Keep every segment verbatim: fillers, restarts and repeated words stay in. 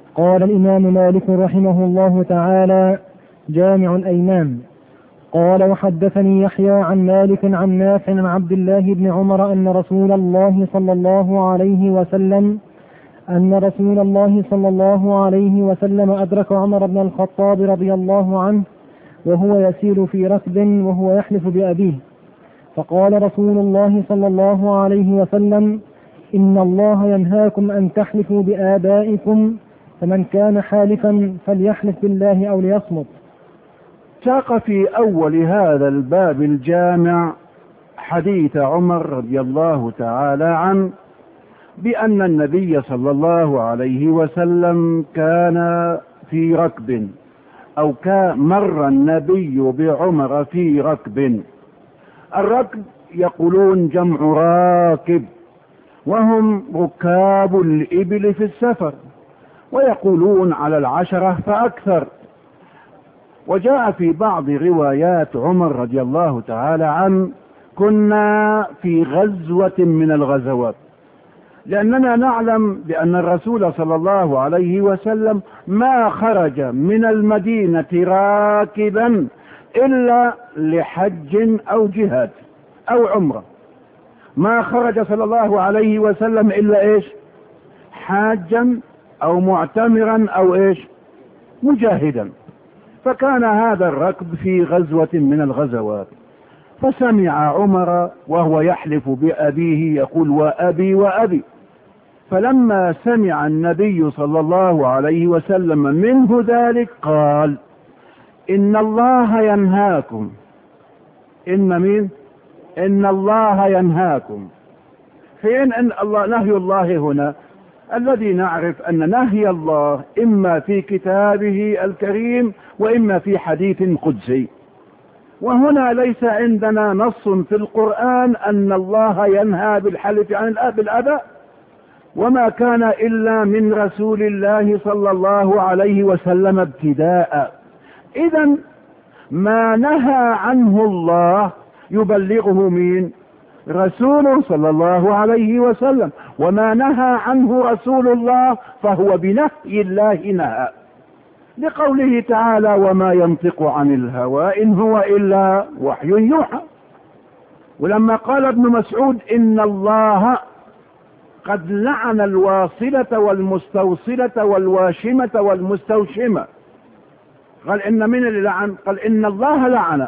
قال الإمام مالك رحمه الله تعالى: جامع الأيمان. قال: وحدثني يحيى عن مالك عن نافع عن عبد الله بن عمر أن رسول الله صلى الله عليه وسلم أن رسول الله صلى الله عليه وسلم أدرك عمر بن الخطاب رضي الله عنه وهو يسير في ركب وهو يحلف بأبيه، فقال رسول الله صلى الله عليه وسلم: إن الله ينهاكم أن تحلفوا بآبائكم، فمن كان حالفا فليحلف بالله أو ليصمت. ساق في أول هذا الباب الجامع حديث عمر رضي الله تعالى عنه بأن النبي صلى الله عليه وسلم كان في ركب، أو كان مر النبي بعمر في ركب. الركب يقولون جمع راكب، وهم ركاب الإبل في السفر، ويقولون على العشرة فأكثر. وجاء في بعض روايات عمر رضي الله تعالى عنه: كنا في غزوة من الغزوات، لأننا نعلم بأن الرسول صلى الله عليه وسلم ما خرج من المدينة راكبا إلا لحج أو جهاد أو عمرة. ما خرج صلى الله عليه وسلم إلا إيش؟ حاجا أو معتمرا أو إيش؟ مجاهدا. فكان هذا الركب في غزوة من الغزوات، فسمع عمر وهو يحلف بأبيه يقول: وأبي وأبي. فلما سمع النبي صلى الله عليه وسلم منه ذلك قال: إن الله ينهاكم. إن مين؟ إن الله ينهاكم. فين إن الله؟ نهي الله هنا الذي نعرف أن نهي الله إما في كتابه الكريم وإما في حديث قدسي، وهنا ليس عندنا نص في القرآن أن الله ينهى بالحلف عن الآب الآباء، وما كان إلا من رسول الله صلى الله عليه وسلم ابتداء. إذن ما نهى عنه الله يبلغه مين؟ رسول صلى الله عليه وسلم. وما نهى عنه رسول الله فهو بنهي الله نهى، لقوله تعالى: وما ينطق عن الهوى إن هو إلا وحي يوحى. ولما قال ابن مسعود: إن الله قد لعن الواصلة والمستوصلة والواشمة والمستوشمة، قال إن من اللي لعن؟ قال إن الله لعن.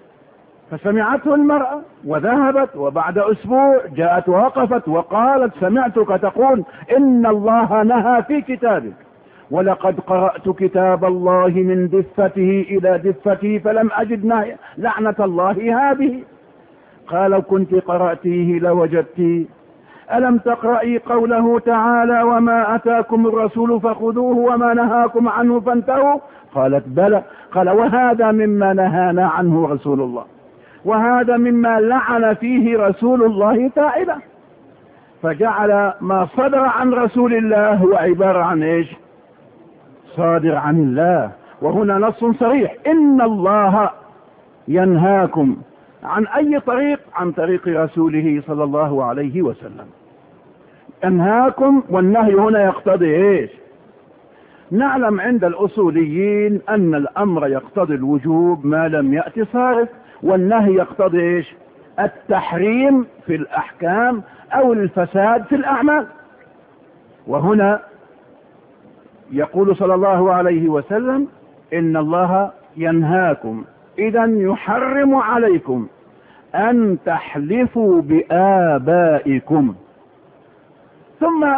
فسمعته المرأة وذهبت، وبعد أسبوع جاءت ووقفت وقالت: سمعتك تقول إن الله نهى في كتابك، ولقد قرأت كتاب الله من دفته إلى دفته فلم أجد نهي لعنة الله هذه. قال: لو كنت قرأتيه لوجدتيه. ألم تقرأي قوله تعالى: وما أتاكم الرسول فخذوه وما نهاكم عنه فانتهوا؟ قالت: بلى. قال: وهذا مما نهانا عنه رسول الله، وهذا مما لعن فيه رسول الله فاعله. فجعل ما صدر عن رسول الله هو عبارة عن ايش؟ صادر عن الله. وهنا نص صريح: إن الله ينهاكم. عن أي طريق؟ عن طريق رسوله صلى الله عليه وسلم. ينهاكم، والنهي هنا يقتضي ايش؟ نعلم عند الأصوليين أن الأمر يقتضي الوجوب ما لم يأتي صارف، والنهي يقتضي ايش؟ التحريم في الأحكام أو الفساد في الأعمال. وهنا يقول صلى الله عليه وسلم: إن الله ينهاكم، إذن يحرم عليكم أن تحلفوا بآبائكم. ثم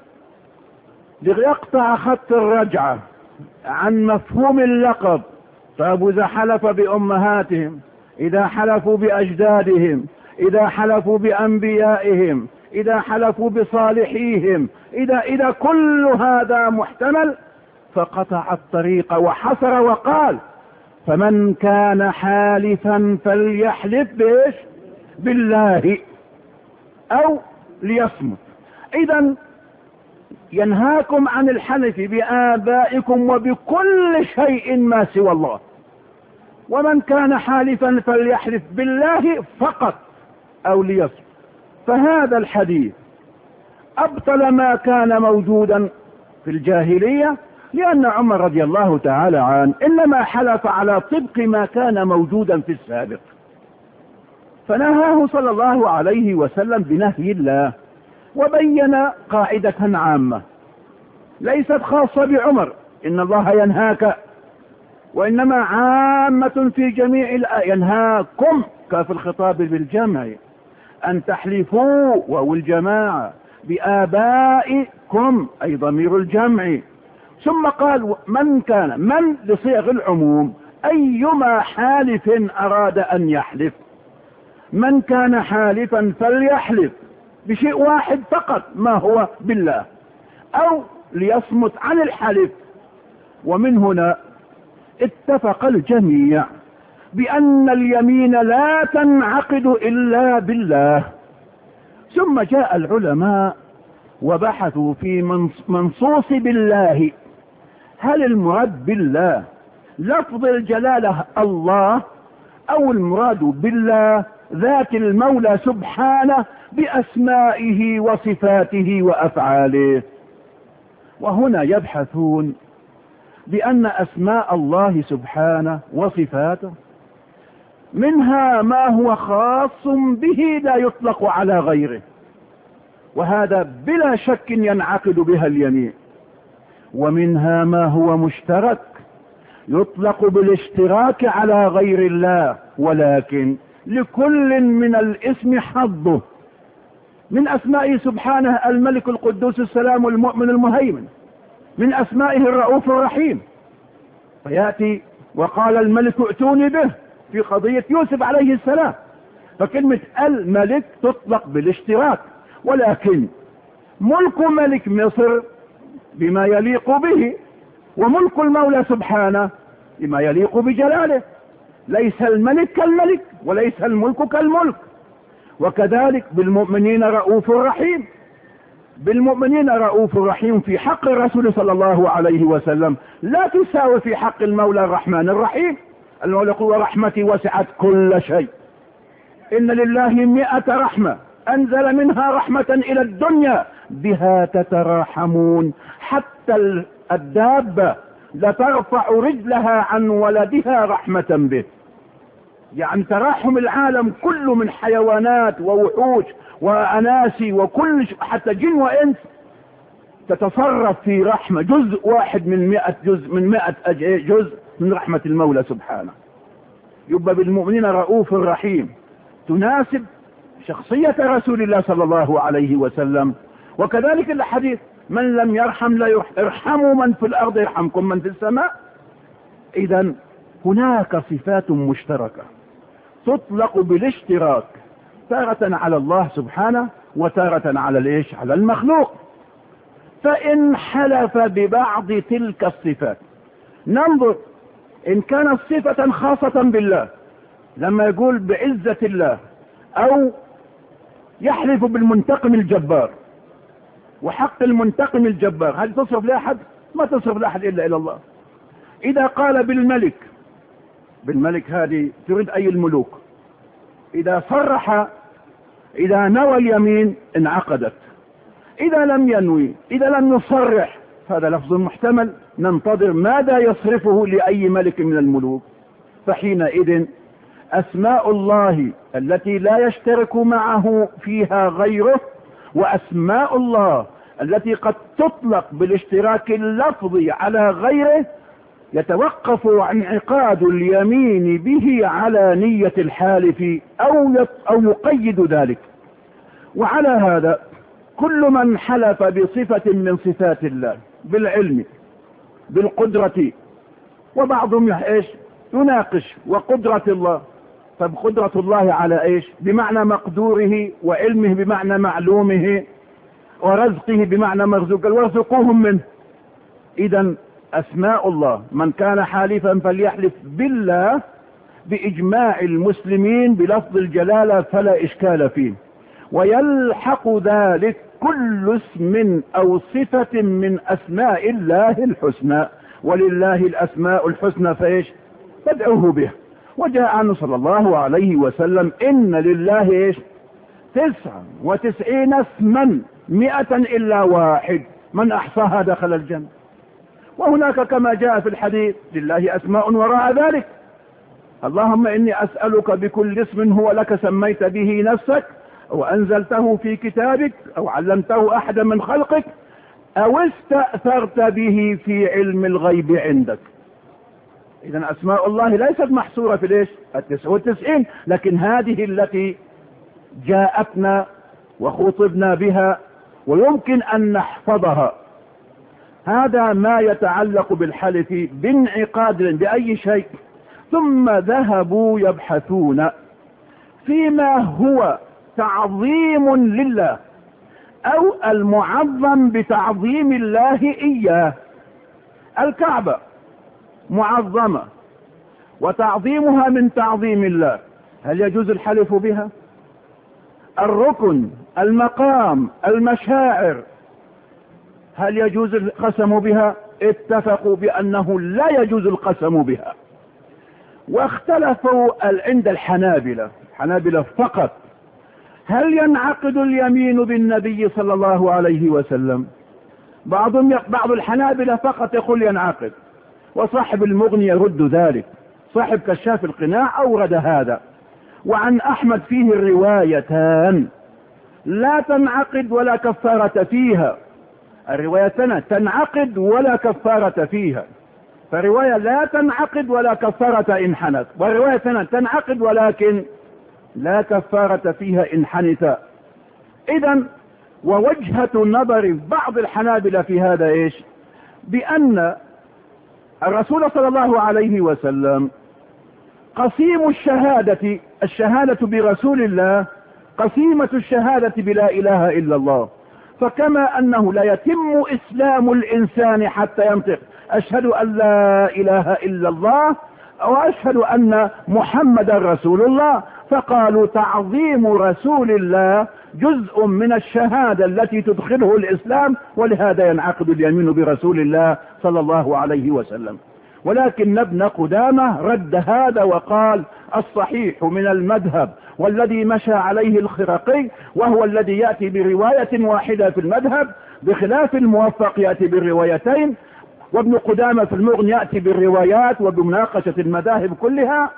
ليقطع خط الرجعة عن مفهوم اللقب. طيب إذا حلف بأمهاتهم، إذا حلفوا بأجدادهم، إذا حلفوا بأنبيائهم، إذا حلفوا بصالحيهم، إذا إذا كل هذا محتمل، فقطع الطريق وحصر وقال: فمن كان حالفا فليحلف بإيش؟ بالله أو ليصمت. إذن ينهاكم عن الحلف بآبائكم وبكل شيء ما سوى الله. ومن كان حالفا فليحلف بالله فقط أو ليصمت. فهذا الحديث أبطل ما كان موجودا في الجاهلية، لأن عمر رضي الله تعالى عنه إنما حلف على طبق ما كان موجودا في السابق، فنهاه صلى الله عليه وسلم بنهي الله، وبين قاعدة عامة ليست خاصة بعمر، إن الله ينهاك، وإنما عامة في جميع الآية، ينهاكم كاف الخطاب بالجمع أن تحلفوا وهو الجماعة بآبائكم أي ضمير الجمع. ثم قال من كان، من لصيغ العموم، أيما حالف أراد أن يحلف، من كان حالفا فليحلف بشيء واحد فقط، ما هو بالله، أو ليصمت عن الحلف. ومن هنا اتفق الجميع بأن اليمين لا تنعقد إلا بالله. ثم جاء العلماء وبحثوا في منصوص بالله، هل المراد بالله لفظ الجلالة الله، أو المراد بالله ذات المولى سبحانه بأسمائه وصفاته وأفعاله؟ وهنا يبحثون بأن أسماء الله سبحانه وصفاته منها ما هو خاص به لا يطلق على غيره، وهذا بلا شك ينعقد بها اليمين، ومنها ما هو مشترك يطلق بالاشتراك على غير الله، ولكن لكل من الاسم حظه. من أسمائه سبحانه الملك القدوس السلام المؤمن المهيمن، من أسمائه الرؤوف الرحيم، فيأتي وقال الملك ائتوني به في قضية يوسف عليه السلام، فكلمة الملك تطلق بالاشتراك، ولكن ملك ملك مصر بما يليق به، وملك المولى سبحانه بما يليق بجلاله، ليس الملك كالملك وليس الملك كالملك. وكذلك بالمؤمنين رؤوف رحيم، بالمؤمنين رؤوف رحيم في حق الرسول صلى الله عليه وسلم لا تساوي في حق المولى الرحمن الرحيم. المولى يقول ورحمتي وسعت كل شيء، إن لله مئة رحمة أنزل منها رحمة إلى الدنيا بها تتراحمون، حتى الدابة لترفع رجلها عن ولدها رحمة به. يعني تراحم العالم كله من حيوانات ووحوش وأناسي وكل حتى جن وإنس تتصرف في رحمة، جزء واحد من مئة جزء من مئة جزء من رحمة المولى سبحانه. يبقى بالمؤمنين رؤوف رحيم تناسب شخصية رسول الله صلى الله عليه وسلم. وكذلك الحديث من لم يرحم لا يرحم، ارحموا من في الأرض يرحمكم من في السماء. إذا هناك صفات مشتركة تطلق بالاشتراك، تارة على الله سبحانه وتارة على الايش، على المخلوق. فإن حلف ببعض تلك الصفات، ننظر إن كانت صفة خاصة بالله، لما يقول بعزة الله، أو يحلف بالمنتقم الجبار، وحق المنتقم الجبار هل تصرف لأحد؟ ما تصرف لأحد إلا إلى الله. إذا قال بالملك، بالملك هذه تريد أي الملوك، إذا صرح، إذا نوى اليمين انعقدت، إذا لم ينوي، إذا لم يصرح، هذا لفظ محتمل، ننتظر ماذا يصرفه لأي ملك من الملوك. فحينئذ أسماء الله التي لا يشترك معه فيها غيره، وأسماء الله التي قد تطلق بالاشتراك اللفظي على غيره، يتوقف انعقاد اليمين به على نية الحالف أو أو يقيد ذلك. وعلى هذا كل من حلف بصفة من صفات الله، بالعلم، بالقدرة، وبعضهم ايش يناقش وقدرة الله، طب قدرة الله على ايش؟ بمعنى مقدوره، وعلمه بمعنى معلومه، ورزقه بمعنى مرزوق، وارزقوهم منه. اذا أسماء الله من كان حالفا فليحلف بالله بإجماع المسلمين بلفظ الجلالة فلا إشكال فيه، ويلحق ذلك كل اسم أو صفة من أسماء الله الحسنى، ولله الأسماء الحسنى فإيش تدعوه به. وجاء عنه صلى الله عليه وسلم إن لله إيش تسعة وتسعين اسما مئة إلا واحد، من أحصاها دخل الجنة. وهناك كما جاء في الحديث لله أسماء وراء ذلك. اللهم إني أسألك بكل اسم هو لك سميت به نفسك أو أنزلته في كتابك أو علمته أحدا من خلقك أو استأثرت به في علم الغيب عندك. إذن أسماء الله ليست محصورة في ليش التسعة والتسعين، لكن هذه التي جاءتنا وخطبنا بها ويمكن أن نحفظها. هذا ما يتعلق بالحلف بانعقاد بأي شيء. ثم ذهبوا يبحثون فيما هو تعظيم لله أو المعظم بتعظيم الله إياه. الكعبة معظمة وتعظيمها من تعظيم الله، هل يجوز الحلف بها؟ الركن، المقام، المشاعر، هل يجوز القسم بها؟ اتفقوا بأنه لا يجوز القسم بها. واختلفوا عند الحنابلة حنابلة فقط هل ينعقد اليمين بالنبي صلى الله عليه وسلم؟ بعضهم بعض الحنابلة فقط يقول ينعقد، وصاحب المغني يرد ذلك، صاحب كشاف القناع أورد هذا. وعن أحمد فيه الروايتان، لا تنعقد ولا كفارة فيها. الروايتان تنعقد ولا كفارة فيها، فرواية لا تنعقد ولا كفارة إن حنث، والرواية تنعقد ولكن لا كفارة فيها إن حنث. إذن ووجهة نظر بعض الحنابلة في هذا إيش؟ بأن الرسول صلى الله عليه وسلم قسيم الشهادة الشهادة برسول الله قسيمة الشهادة بلا إله إلا الله. فكما أنه لا يتم إسلام الإنسان حتى ينطق أشهد أن لا إله إلا الله أو أشهد أن محمد رسول الله، فقالوا تعظيم رسول الله جزء من الشهادة التي تدخله الإسلام، ولهذا ينعقد اليمين برسول الله صلى الله عليه وسلم. ولكن ابن قدامة رد هذا وقال الصحيح من المذهب والذي مشى عليه الخرقي وهو الذي يأتي برواية واحدة في المذهب بخلاف الموفق يأتي بالروايتين، وابن قدامة في المغني يأتي بالروايات وبمناقشة المذاهب كلها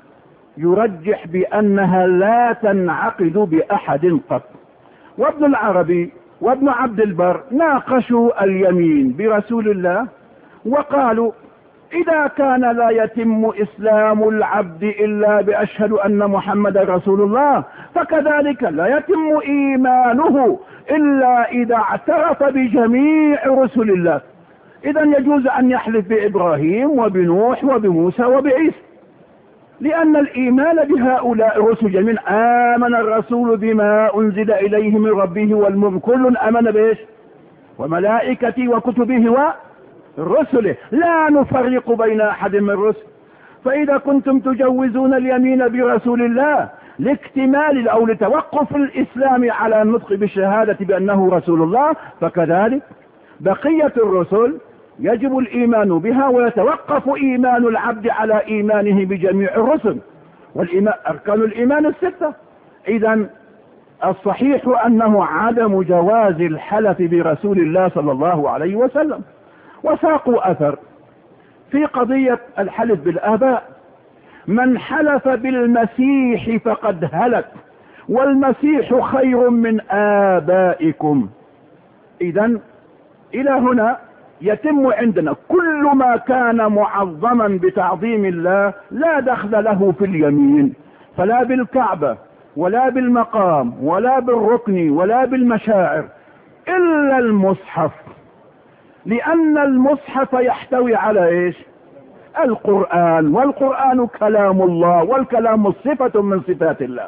يرجح بأنها لا تنعقد بأحد قط. وابن العربي وابن عبد البر ناقشوا اليمين برسول الله وقالوا إذا كان لا يتم إسلام العبد إلا بأشهد أن محمد رسول الله، فكذلك لا يتم إيمانه إلا إذا اعترف بجميع رسل الله. إذن يجوز أن يحلف بإبراهيم وبنوح وبموسى وبعيسى، لأن الإيمان بهؤلاء الرسل جميعا آمن الرسول بما أنزل إليه من ربه والمؤمن كل آمن بإيش؟ وملائكته وكتبه ورسله لا نفرق بين أحد من الرسل. فإذا كنتم تجوزون اليمين برسول الله لاكتمال أو لتوقف الإسلام على النطق بالشهادة بأنه رسول الله، فكذلك بقية الرسل يجب الإيمان بها ويتوقف إيمان العبد على إيمانه بجميع الرسل، والإيمان أركان الإيمان الستة. إذن الصحيح أنه عدم جواز الحلف برسول الله صلى الله عليه وسلم. وساقوا أثر في قضية الحلف بالآباء، من حلف بالمسيح فقد هلك والمسيح خير من آبائكم. إذن إلى هنا يتم عندنا كل ما كان معظما بتعظيم الله لا دخل له في اليمين، فلا بالكعبة ولا بالمقام ولا بالركن ولا بالمشاعر إلا المصحف، لأن المصحف يحتوي على إيش؟ القرآن، والقرآن كلام الله، والكلام صفة من صفات الله.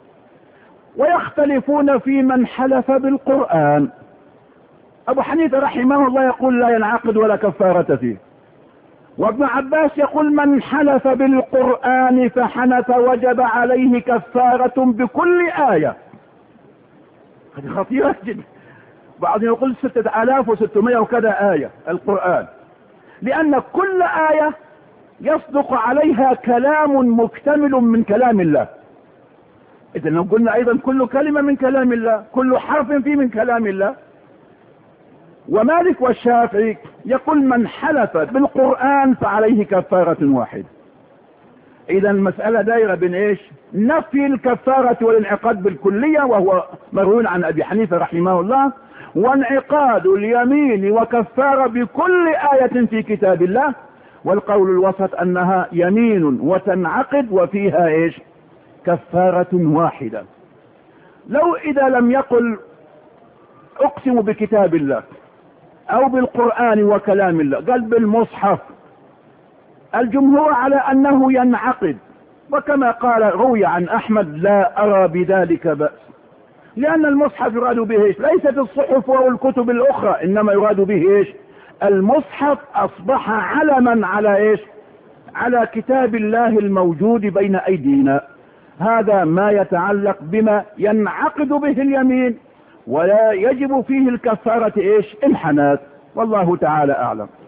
ويختلفون في من حلف بالقرآن. أبو حنيفة رحمه الله يقول لا ينعقد ولا كفارة فيه، وابن عباس يقول من حلف بالقرآن فحنث وجب عليه كفارة بكل آية. هذه خطيرة جدا. بعضهم يقول ستة آلاف وستمائة وكذا آية القرآن، لأن كل آية يصدق عليها كلام مكتمل من كلام الله. إذا لو قلنا أيضا كل كلمة من كلام الله، كل حرف فيه من كلام الله، ومالك والشافعي يقول من حلف بالقرآن فعليه كفارة واحدة. اذا المسألة دايرة بين ايش؟ نفي الكفارة والانعقاد بالكلية وهو مروي عن ابي حنيفة رحمه الله، وانعقاد اليمين وكفارة بكل آية في كتاب الله، والقول الوسط انها يمين وتنعقد وفيها ايش؟ كفارة واحدة. لو اذا لم يقل اقسم بكتاب الله او بالقرآن وكلام الله، قال بالمصحف، الجمهور على انه ينعقد، وكما قال روي عن احمد لا ارى بذلك بأس، لان المصحف يراد به ايش؟ ليست الصحف والكتب الاخرى، انما يراد به ايش؟ المصحف اصبح علما على ايش؟ على كتاب الله الموجود بين ايدينا. هذا ما يتعلق بما ينعقد به اليمين ولا يجب فيه الكفارة ايش؟ الحناث، والله تعالى اعلم.